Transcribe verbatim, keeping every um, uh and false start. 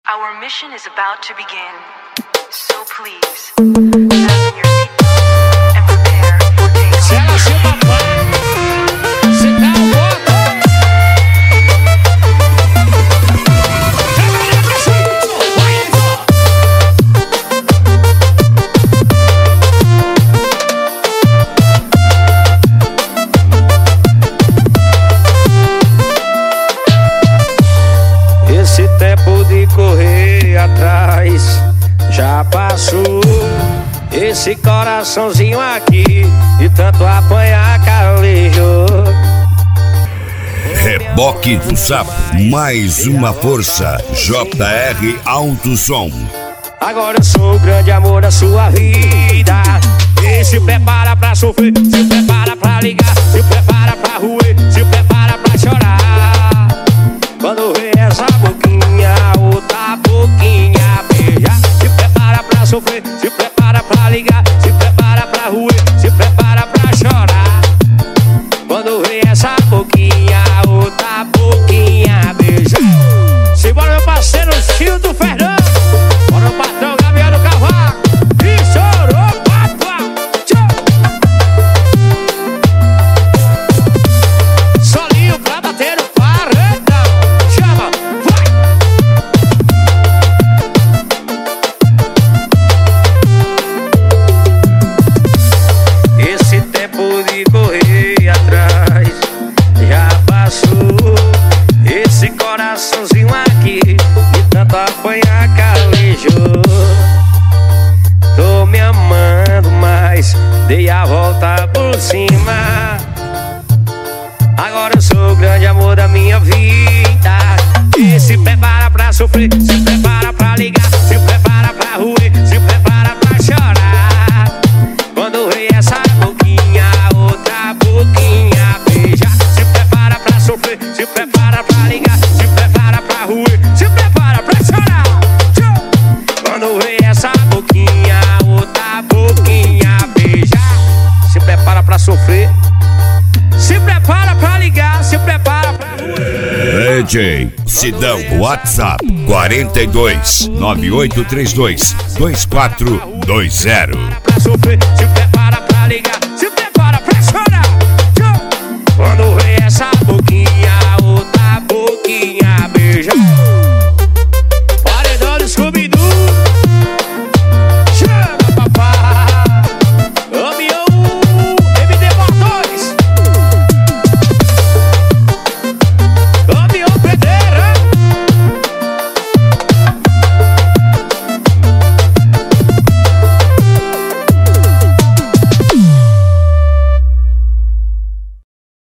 Our mission is about to begin, so please, fasten your seatbelt and prepare for takeoff. Se ela seu papai, você tá o voto. Trabalha pra cima, vai então. Esse tempo de correr atrás já passou. Esse coraçãozinho aqui de tanto apanhar calejou. Reboque do Sapo, mais uma força. J R Alto Som. Agora eu sou o grande amor da sua vida. E se prepara pra sofrer, se prepara pra ligar, se prepara pra roer, se prepara pra chorar. Quando vê essa boquinha, outra boquinha beijar. Se prepara pra sofrer, se prepara pra ligar, se prepara pra roer, se prepara pra chorar. Quando vê essa boquinha, outra boquinha beijar. Simbora meu parceiro, Gil do Fernando. Bora o patrão, Gabriel do Cavaco. E chorou, papai. Solinho pra bater no paredão. Chama, vai. Esse tempo de correr atrás já passou. Esse coraçãozinho aqui de tanto apanhar calejou. Tô me amando, mas dei a volta por cima. Agora eu sou o grande amor da minha vida. E se prepara pra sofrer, se prepara pra ligar, se prepara pra roer, se prepara pra chorar. Quando vê essa boquinha, outra boquinha beijar. Se prepara pra sofrer, se prepara pra ligar, se prepara pra roer, se prepara pra chorar. Quando vê essa boquinha, outra boquinha beijar. Se prepara pra sofrer, se prepara pra ligar, se prepara pra roer. D J Sidão, WhatsApp quarenta e dois, nove oito três dois, dois quatro dois zero. Pra sofrer, se prepara